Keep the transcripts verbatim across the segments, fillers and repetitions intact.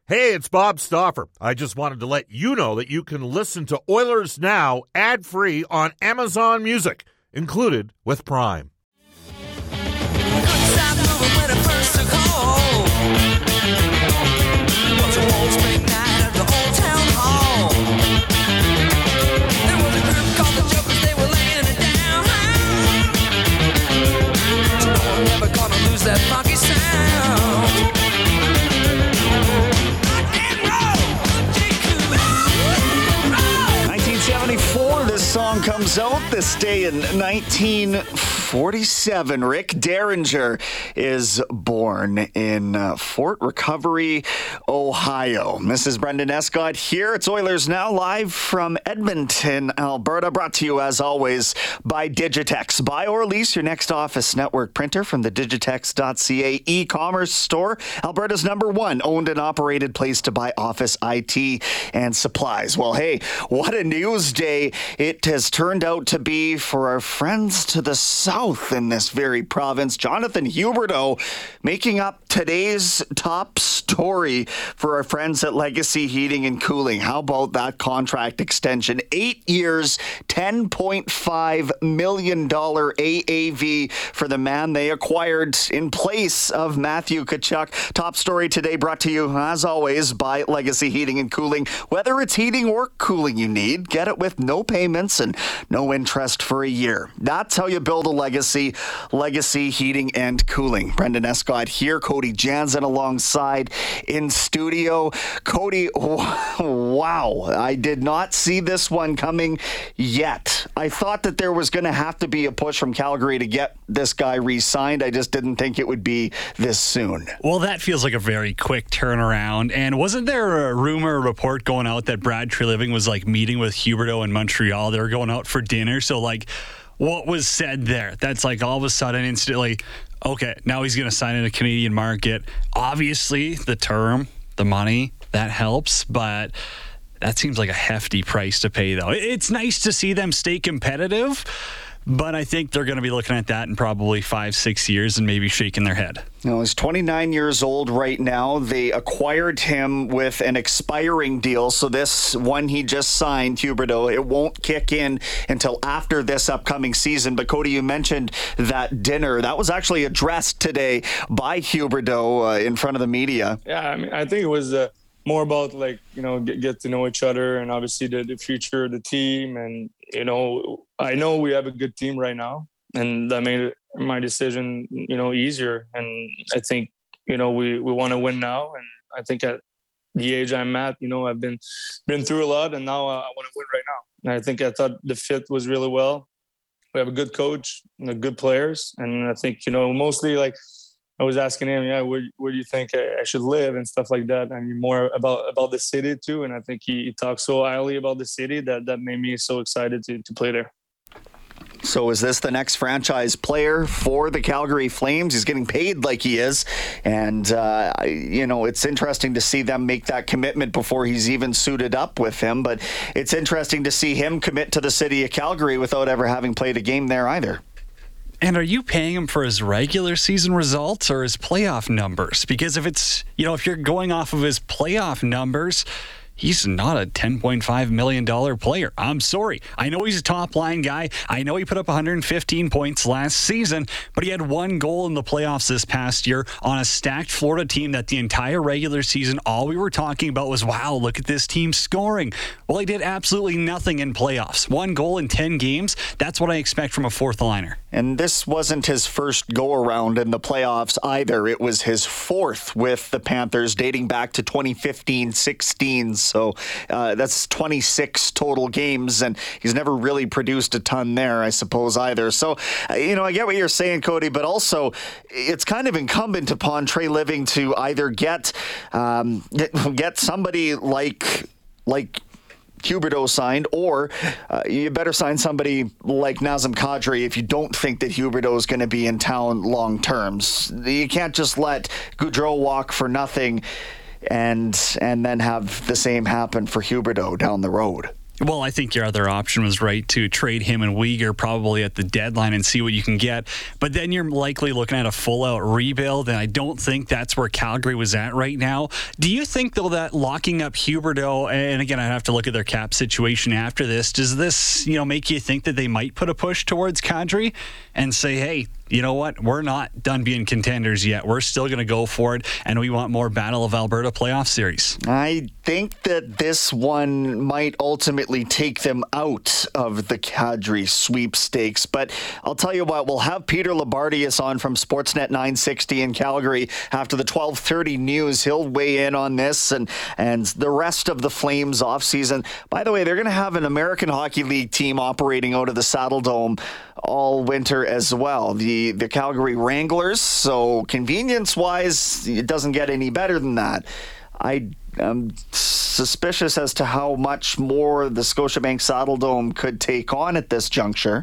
Hey, it's Bob Stauffer. I just wanted to let you know that you can listen to Oilers Now ad-free on Amazon Music, included with Prime. That funky sound. nineteen seventy-four, this song comes out. This day in nineteen forty-seven, Rick Derringer is born in uh, Fort Recovery, Ohio. This is Brendan Escott here. It's Oilers Now, live from Edmonton, Alberta, brought to you as always by Digitex. Buy or lease your next office network printer from the digitex dot c a e-commerce store, Alberta's number one owned and operated place to buy office I T and supplies. Well, hey, what a news day it has turned out to be for our friends to the south in this very province. Jonathan Huberdeau making up today's top story for our friends at Legacy Heating and Cooling. How about that contract extension? Eight years, ten point five million dollars A A V for the man they acquired in place of Matthew Tkachuk. Top story today brought to you, as always, by Legacy Heating and Cooling. Whether it's heating or cooling you need, get it with no payments and no interest for a year. That's how you build a legacy. Legacy Heating and Cooling. Brendan Escott here, Cody Jansen alongside in studio. Cody, wow, I did not see this one coming yet. I thought that there was going to have to be a push from Calgary to get this guy re-signed. I just didn't think it would be this soon. Well, that feels like a very quick turnaround. And wasn't there a rumor, a report going out that Brad Treliving was like meeting with Huberdeau in Montreal? They were going out for dinner. So like, what was said there? That's like all of a sudden instantly, okay, now he's going to sign in a Canadian market. Obviously, the term, the money, that helps, but that seems like a hefty price to pay, though. It's nice to see them stay competitive, but I think they're going to be looking at that in probably five, six years and maybe shaking their head. No, he's twenty-nine years old right now. They acquired him with an expiring deal. So this one he just signed, Huberdeau, it won't kick in until after this upcoming season. But Cody, you mentioned that dinner. That was actually addressed today by Huberdeau uh, in front of the media. Yeah, I mean, I think it was uh, more about like, you know, get, get to know each other and obviously the, the future of the team. And, you know, I know we have a good team right now, and that made my decision, you know, easier. And I think, you know, we, we want to win now. And I think at the age I'm at, you know, I've been been through a lot, and now I, I want to win right now. And I think I thought the fit was really well. We have a good coach, you know, good players. And I think, you know, mostly like I was asking him, yeah, where, where do you think I, I should live and stuff like that. I mean, more about, about the city too. And I think he, he talked so highly about the city that that made me so excited to, to play there. So is this the next franchise player for the Calgary Flames? He's getting paid like he is. And, uh, you know, it's interesting to see them make that commitment before he's even suited up with him. But it's interesting to see him commit to the city of Calgary without ever having played a game there either. And are you paying him for his regular season results or his playoff numbers? Because if it's, you know, if you're going off of his playoff numbers, he's not a ten point five million dollars player. I'm sorry. I know he's a top-line guy. I know he put up one hundred fifteen points last season, but he had one goal in the playoffs this past year on a stacked Florida team that the entire regular season, all we were talking about was, wow, look at this team scoring. Well, he did absolutely nothing in playoffs. One goal in ten games. That's what I expect from a fourth liner. And this wasn't his first go-around in the playoffs either. It was his fourth with the Panthers dating back to twenty fifteen sixteen. So uh, that's twenty-six total games, and he's never really produced a ton there, I suppose, either. So, uh, you know, I get what you're saying, Cody, but also it's kind of incumbent upon Treliving to either get um, get, get somebody like like Huberdeau signed, or uh, you better sign somebody like Nazem Kadri if you don't think that Huberdeau is going to be in town long terms. You can't just let Gaudreau walk for nothing and and then have the same happen for Huberdeau down the road. Well, I think your other option was right to trade him and Weegar probably at the deadline and see what you can get. But then you're likely looking at a full-out rebuild, and I don't think that's where Calgary was at right now. Do you think, though, that locking up Huberdeau, and again, I have to look at their cap situation after this, does this, you know, make you think that they might put a push towards Kadri and say, hey, you know what? We're not done being contenders yet. We're still going to go for it, and we want more Battle of Alberta playoff series. I think that this one might ultimately take them out of the Kadri sweepstakes. But I'll tell you what, we'll have Peter Labardius on from Sportsnet nine sixty in Calgary after the twelve thirty news. He'll weigh in on this and, and the rest of the Flames offseason. By the way, they're going to have an American Hockey League team operating out of the Saddle Dome all winter as well. The the Calgary Wranglers. So convenience-wise, it doesn't get any better than that. I am suspicious as to how much more the Scotiabank Saddle Dome could take on at this juncture.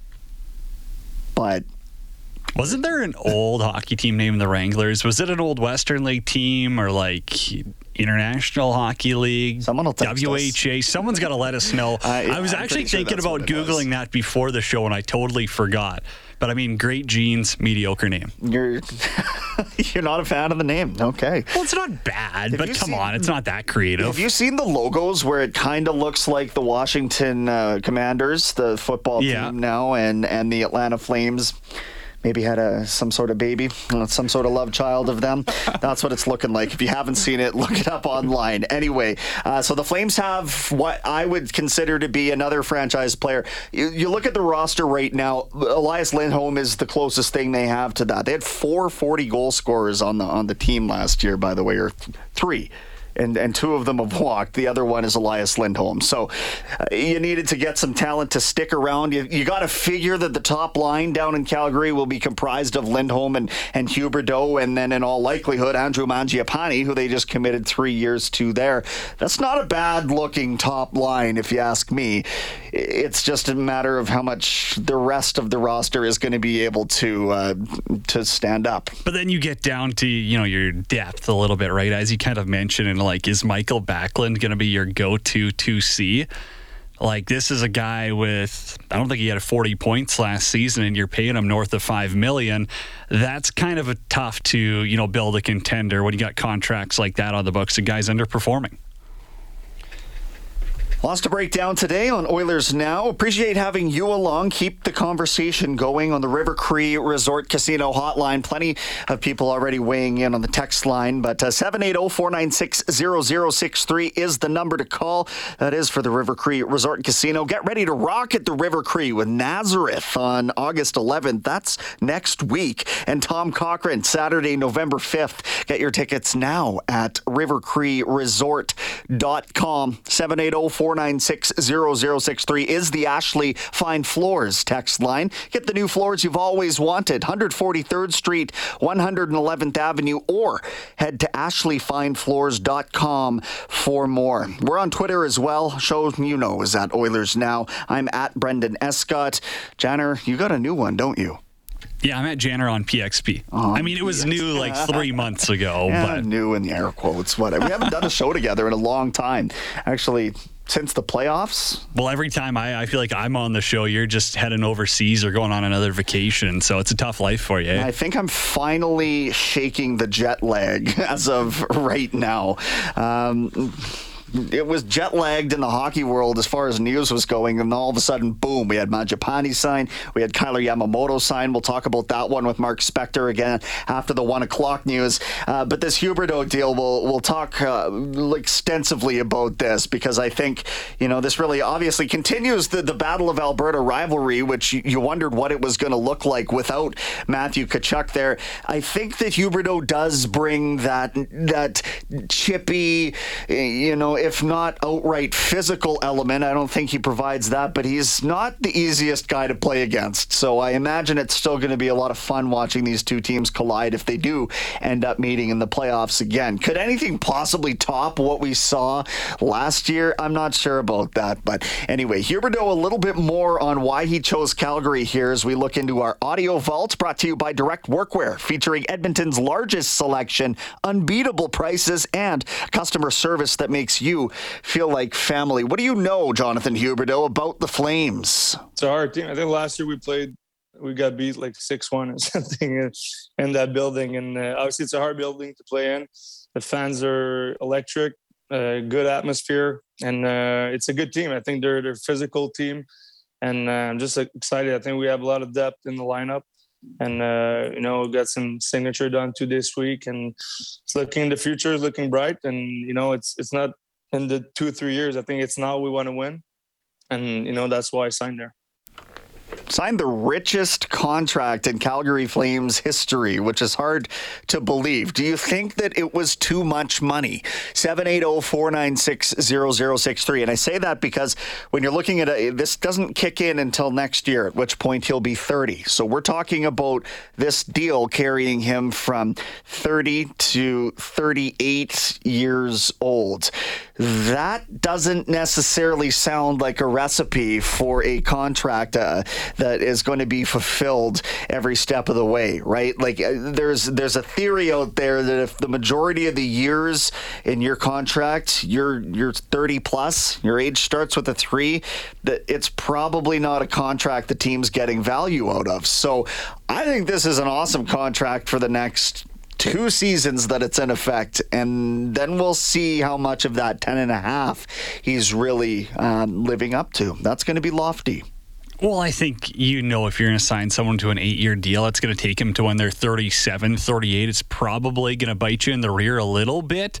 But wasn't there an old hockey team named the Wranglers? Was it an old Western League team or like International Hockey League? Someone will text W H A? us. Someone's got to let us know. Uh, yeah, I was I'm actually sure thinking about Googling Googling that before the show, and I totally forgot. But I mean, Great Genes, mediocre name. You're you're not a fan of the name. Okay. Well, it's not bad, Have but you come seen- on, it's not that creative. Have you seen the logos where it kind of looks like the Washington uh, Commanders, the football Yeah. team now, and, and the Atlanta Flames? Maybe had a some sort of baby, uh, some sort of love child of them. That's what it's looking like. If you haven't seen it, look it up online. Anyway, uh, so the Flames have what I would consider to be another franchise player. You, you look at the roster right now, Elias Lindholm is the closest thing they have to that. They had four forty goal scorers on the on the team last year, by the way, or th- three. And and two of them have walked. The other one is Elias Lindholm. So uh, you needed to get some talent to stick around. You you got to figure that the top line down in Calgary will be comprised of Lindholm and, and Huberdeau, and then in all likelihood, Andrew Mangiapane, who they just committed three years to there. That's not a bad-looking top line, if you ask me. It's just a matter of how much the rest of the roster is going to be able to uh, to stand up. But then you get down to, you know, your depth a little bit, right? As you kind of mentioned, and like, is Michael Backlund going to be your go-to two C? Like, this is a guy with, I don't think he had forty points last season, and you're paying him north of five million dollars. That's kind of a tough to, you know, build a contender when you got contracts like that on the books and guys underperforming. Lots to break down today on Oilers Now. Appreciate having you along. Keep the conversation going on the River Cree Resort Casino hotline. Plenty of people already weighing in on the text line, but uh, seven eight zero, four nine six, zero zero six three is the number to call. That is for the River Cree Resort Casino. Get ready to rock at the River Cree with Nazareth on August eleventh. That's next week. And Tom Cochrane, Saturday, November fifth. Get your tickets now at river cree resort dot com. seven eight zero, four nine six, zero zero six three is the Ashley Fine Floors text line. Get the new floors you've always wanted. one forty-third Street, one hundred eleventh Avenue, or head to ashley fine floors dot com for more. We're on Twitter as well. Show you know is at Oilers Now. I'm at Brendan Escott. Janner, you got a new one, don't you? Yeah, I'm at Janner on P X P. Oh, I mean, it was new like three months ago, Yeah, but new in the air quotes. What? We haven't done a show together in a long time. Actually, since the playoffs. well, every time I, I feel like I'm on the show, you're just heading overseas or going on another vacation, so it's a tough life for you. Eh? I think I'm finally shaking the jet lag as of right now. Um, it was jet lagged in the hockey world as far as news was going, and all of a sudden, boom, we had Mangiapane sign, we had Kyler Yamamoto sign. We'll talk about that one with Mark Spector again after the one o'clock news. Uh, but this Huberdeau deal, we'll we'll talk uh, extensively about this, because I think, you know, this really obviously continues the, the Battle of Alberta rivalry, which you, you wondered what it was going to look like without Matthew Tkachuk there. I think that Huberdeau does bring that that chippy, you know, if not outright physical element. I don't think he provides that, but he's not the easiest guy to play against. So I imagine it's still going to be a lot of fun watching these two teams collide if they do end up meeting in the playoffs again. Could anything possibly top what we saw last year? I'm not sure about that. But anyway, Huberdeau, a little bit more on why he chose Calgary here as we look into our audio vault, brought to you by Direct Workwear, featuring Edmonton's largest selection, unbeatable prices, and customer service that makes you you feel like family. What do you know, Jonathan Huberdeau, about the Flames? It's a hard team. I think last year we played, we got beat like six one or something in, in that building. And uh, obviously it's a hard building to play in. The fans are electric, uh, good atmosphere, and uh, it's a good team. I think they're, they're a physical team. And uh, I'm just excited. I think we have a lot of depth in the lineup. And, uh, you know, got some signature done too this week. And it's looking, the future is looking bright. And, you know, it's it's not in the two or three years. I think it's now we want to win. And, you know, that's why I signed there. Signed the richest contract in Calgary Flames history, which is hard to believe. Do you think that it was too much money? seven eight zero, four nine six, zero zero six three. And I say that because when you're looking at it, this doesn't kick in until next year, at which point he'll be thirty. So we're talking about this deal carrying him from thirty to thirty-eight years old. That doesn't necessarily sound like a recipe for a contract uh, that is going to be fulfilled every step of the way, right? Like uh, there's there's a theory out there that if the majority of the years in your contract, you're you're thirty plus, your age starts with a three, that it's probably not a contract the team's getting value out of. So I think this is an awesome contract for the next two seasons that it's in effect, and then we'll see how much of that ten and a half he's really um, living up to. That's going to be lofty. Well, I think, you know, if you're going to sign someone to an eight-year deal, it's going to take them to when they're thirty-seven, thirty-eight. It's probably going to bite you in the rear a little bit.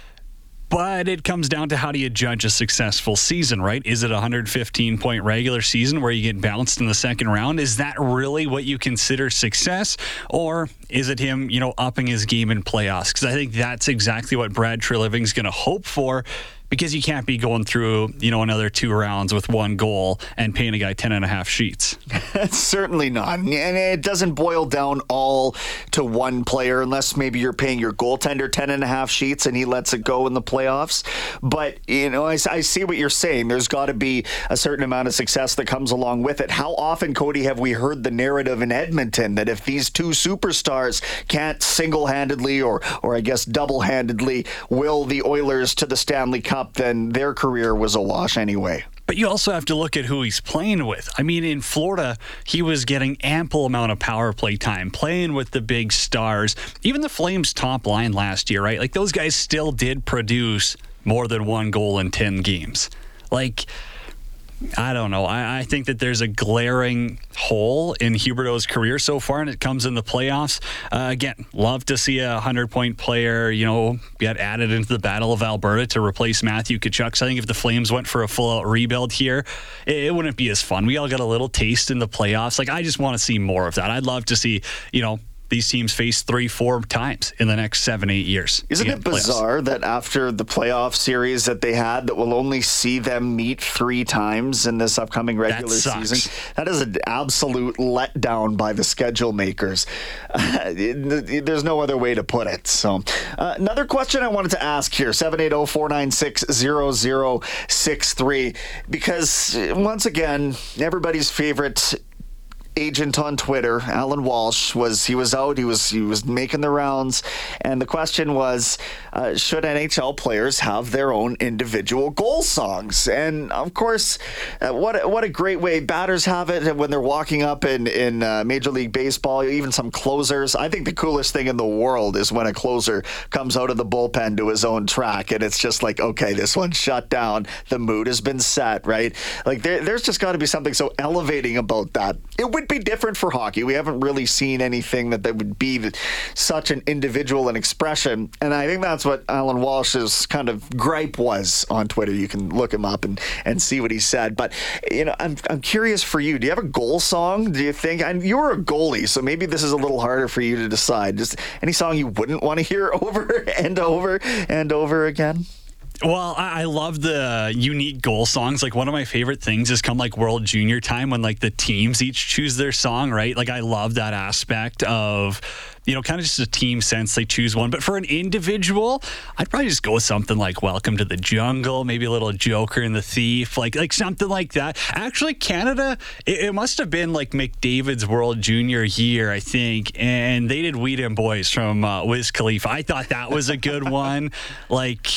But it comes down to how do you judge a successful season, right? Is it a one hundred fifteen point regular season where you get bounced in the second round? Is that really what you consider success? Or is it him, you know, upping his game in playoffs? Because I think that's exactly what Brad Treliving's going to hope for, because you can't be going through, you know, another two rounds with one goal and paying a guy ten and a half sheets. Certainly not. And it doesn't boil down all to one player, unless maybe you're paying your goaltender ten and a half sheets and he lets it go in the playoffs. But, you know, I, I see what you're saying. There's got to be a certain amount of success that comes along with it. How often, Cody, have we heard the narrative in Edmonton that if these two superstars can't single-handedly or, or I guess double-handedly will the Oilers to the Stanley Cup, then their career was a wash anyway? But you also have to look at who he's playing with. I mean, in Florida, he was getting ample amount of power play time, playing with the big stars. Even the Flames' top line last year, right? Like, those guys still did produce more than one goal in ten games. Like, I don't know. I, I think that there's a glaring hole in Huberdeau's career so far, and it comes in the playoffs. Uh, again, love to see a hundred-point player, you know, get added into the Battle of Alberta to replace Matthew Tkachuk. So I think if the Flames went for a full-out rebuild here, it, it wouldn't be as fun. We all got a little taste in the playoffs. Like, I just want to see more of that. I'd love to see, you know, these teams face three, four times in the next seven, eight years. Isn't it bizarre playoffs. That after the playoff series that they had, that we'll only see them meet three times in this upcoming regular that season? That is an absolute letdown by the schedule makers. Uh, it, there's no other way to put it. So, uh, another question I wanted to ask here, seven eight zero, four nine six, zero zero six three, because once again, everybody's favorite agent on Twitter, Alan Walsh, was he was out, he was he was making the rounds, and the question was, uh, should N H L players have their own individual goal songs? And of course, uh, what a, what a great way batters have it when they're walking up in in uh, Major League Baseball. Even some closers. I think the coolest thing in the world is when a closer comes out of the bullpen to his own track, and it's just like, okay, this one's shut down. The mood has been set, right? Like there, there's just got to be something so elevating about that. It would be different for hockey. We haven't really seen anything that, that would be the, such an individual and expression, and I think that's what Alan Walsh's kind of gripe was on Twitter. You can look him up and, and see what he said. But, you know, I'm I'm curious for you. Do you have a goal song? Do you think, and you're a goalie, so maybe this is a little harder for you to decide. Just any song you wouldn't want to hear over and over and over again? Well, I love the unique goal songs. Like, one of my favorite things is come like World Junior time when like the teams each choose their song, right? Like, I love that aspect of, you know, kind of just a team sense. They choose one. But for an individual, I'd probably just go with something like Welcome to the Jungle, maybe a little Joker and the Thief, like like something like that. Actually, Canada, it, it must have been like McDavid's World Junior year, I think, and they did Weed and Boys from uh, Wiz Khalifa. I thought that was a good one. Like,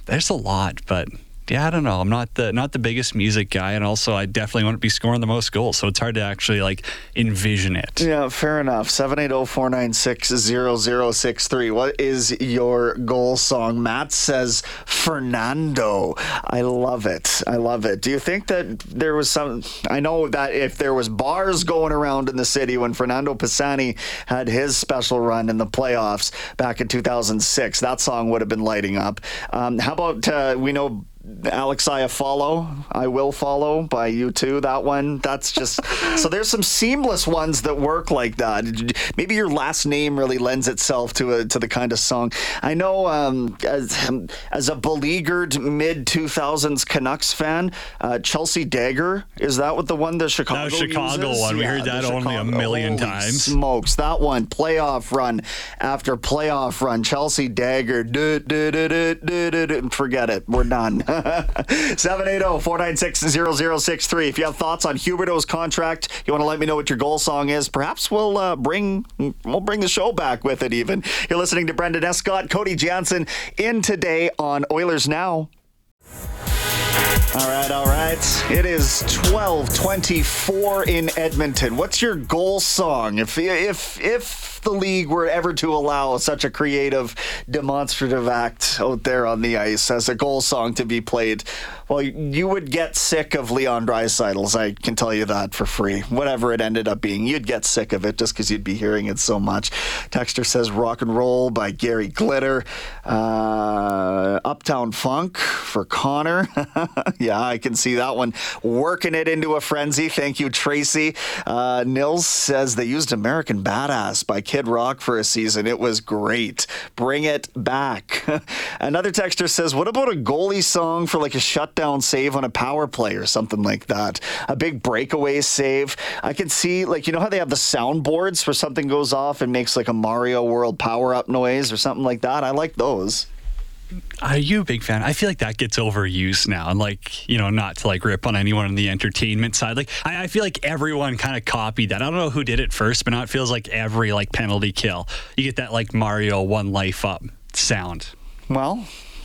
there's a lot, but yeah, I don't know. I'm not the not the biggest music guy, and also I definitely wouldn't be scoring the most goals, so it's hard to actually like envision it. Yeah, fair enough. seven eight zero, four nine six, zero zero six three. What is your goal song? Matt says Fernando. I love it. I love it. Do you think that there was some... I know that if there was bars going around in the city when Fernando Pisani had his special run in the playoffs back in two thousand six, that song would have been lighting up. Um, how about, uh, we know... Alex, I follow. I will follow by you too. That one. That's just so. There's some seamless ones that work like that. Maybe your last name really lends itself to a to the kind of song. I know. Um, as as a beleaguered mid two thousands Canucks fan, uh, Chelsea Dagger, is that what the one the Chicago? That was Chicago uses? one. We yeah, heard that only Chicago. a million Holy times. Smokes, that one. Playoff run after playoff run. Chelsea Dagger. Du, du, du, du, du, du, du. Forget it. We're done. seven eight zero, four nine six, zero zero six three. If you have thoughts on Huberdeau's contract, you want to let me know what your goal song is, perhaps we'll uh, bring we'll bring the show back with it even. You're listening to Brendan Escott, Cody Jansen in today on Oilers Now. All right, all right. It is twelve twenty-four in Edmonton. What's your goal song? If if if the league were ever to allow such a creative, demonstrative act out there on the ice as a goal song to be played, well, you would get sick of Leon Draisaitl's. I can tell you that for free. Whatever it ended up being, you'd get sick of it just because you'd be hearing it so much. Texter says Rock and Roll by Gary Glitter. Uh, Uptown Funk for Connor. Yeah, I can see that one. Working it into a frenzy. Thank you, Tracy. Uh, Nils says they used American Badass by Kid Rock for a season. It was great. Bring it back. Another texter says, what about a goalie song for like a shutdown save on a power play or something like that? A big breakaway save. I can see, like, you know how they have the soundboards where something goes off and makes like a Mario World power-up noise or something like that? I like those. Are you a big fan? I feel like that gets overused now. And like, you know, not to like rip on anyone on the entertainment side. Like, I, I feel like everyone kind of copied that. I don't know who did it first, but now it feels like every like penalty kill, you get that like Mario one life up sound. Well,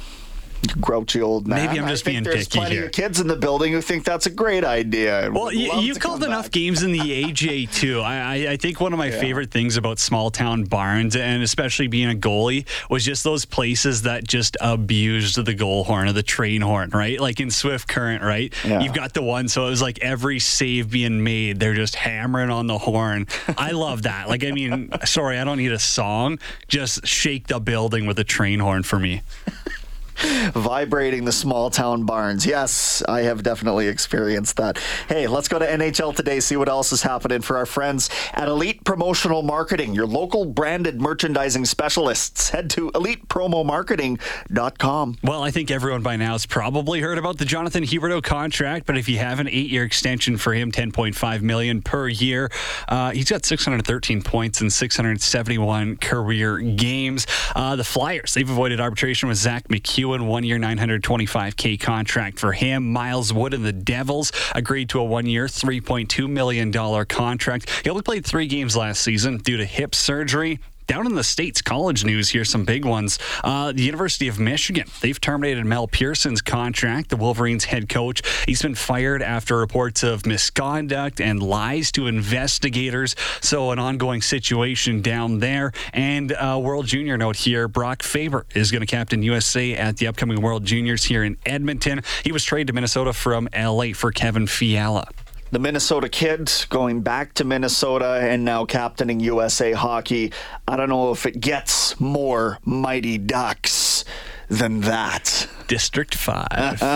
grouchy old man. Maybe I'm just I think being there's picky plenty here. of kids in the building who think that's a great idea. Well, Would you, love you've to called come enough back. games in the A J too. I, I, I think one of my Yeah. favorite things about small town barns, and especially being a goalie, was just those places that just abused the goal horn or the train horn, right? Like in Swift Current, right? Yeah. You've got the one, so it was like every save being made, they're just hammering on the horn. I love that. Like, I mean, sorry, I don't need a song. Just shake the building with a train horn for me. Vibrating the small town barns. Yes, I have definitely experienced that. Hey, let's go to N H L today, see what else is happening for our friends at Elite Promotional Marketing, your local branded merchandising specialists. Head to elite promo marketing dot com. Well, I think everyone by now has probably heard about the Jonathan Huberdeau contract, but if you have an eight-year extension for him, ten point five million dollars per year, uh, he's got six hundred thirteen points in six hundred seventy-one career games. Uh, the Flyers, they've avoided arbitration with Zach McEwen, one-year nine hundred twenty-five thousand contract for him. Miles Wood and the Devils agreed to a one-year three point two million dollars contract. He only played three games last season due to hip surgery. Down in the States, college news here, some big ones. Uh, the University of Michigan, they've terminated Mel Pearson's contract, the Wolverines head coach. He's been fired after reports of misconduct and lies to investigators. So an ongoing situation down there. And uh, World Junior note here, Brock Faber is going to captain U S A at the upcoming World Juniors here in Edmonton. He was traded to Minnesota from L A for Kevin Fiala. The Minnesota kid going back to Minnesota and now captaining U S A hockey. I don't know if it gets more Mighty Ducks than that. District five.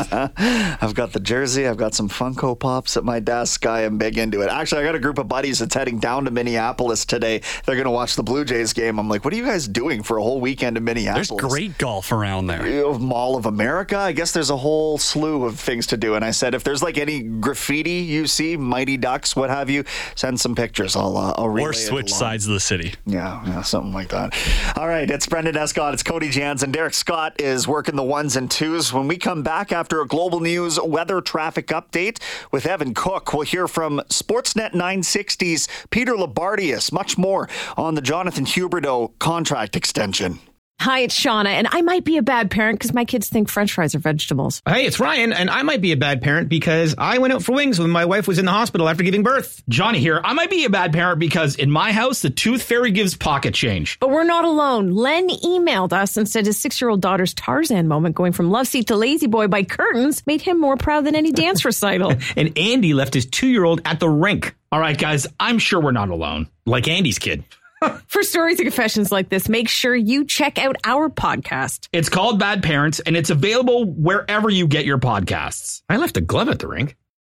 I've got the jersey. I've got some Funko Pops at my desk. I am big into it. Actually, I got a group of buddies that's heading down to Minneapolis today. They're going to watch the Blue Jays game. I'm like, what are you guys doing for a whole weekend in Minneapolis? There's great golf around there. You know, Mall of America. I guess there's a whole slew of things to do. And I said, if there's like any graffiti you see, Mighty Ducks, what have you, send some pictures. I'll, uh, I'll relay Or it switch along. sides of the city. Yeah, yeah, something like that. All right, it's Brendan Escott. It's Cody Jansen. Derek Scott is working the ones and twos. When we come back after a Global News weather traffic update with Evan Cook, we'll hear from Sportsnet nine sixty's Peter Labardius. Much more on the Jonathan Huberdeau contract extension. Hi, it's Shauna, and I might be a bad parent because my kids think French fries are vegetables. Hey, it's Ryan, and I might be a bad parent because I went out for wings when my wife was in the hospital after giving birth. Johnny here. I might be a bad parent because in my house, the tooth fairy gives pocket change. But we're not alone. Len emailed us and said his six-year-old daughter's Tarzan moment going from love seat to lazy boy by curtains made him more proud than any dance recital. And Andy left his two-year-old at the rink. All right, guys, I'm sure we're not alone. Like Andy's kid. For stories and confessions like this, make sure you check out our podcast. It's called Bad Parents, and it's available wherever you get your podcasts. I left a glove at the rink.